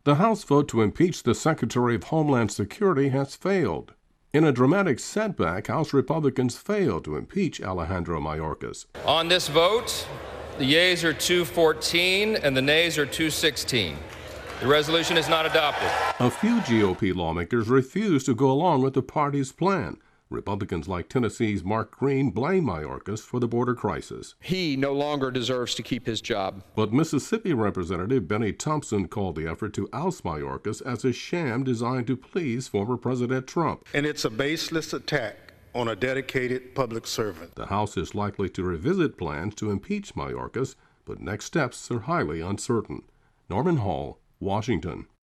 The House vote to impeach the Secretary of Homeland Security has failed. In a dramatic setback, House Republicans failed to impeach Alejandro Mayorkas. On this vote, the yeas are 214 and the nays are 216. The resolution is not adopted. A few GOP lawmakers refused to go along with the party's plan. Republicans like Tennessee's Mark Green blame Mayorkas for the border crisis. He no longer deserves to keep his job. But Mississippi Representative Benny Thompson called the effort to oust Mayorkas as a sham designed to please former President Trump. And it's a baseless attack on a dedicated public servant. The House is likely to revisit plans to impeach Mayorkas, but next steps are highly uncertain. Norman Hall, Washington.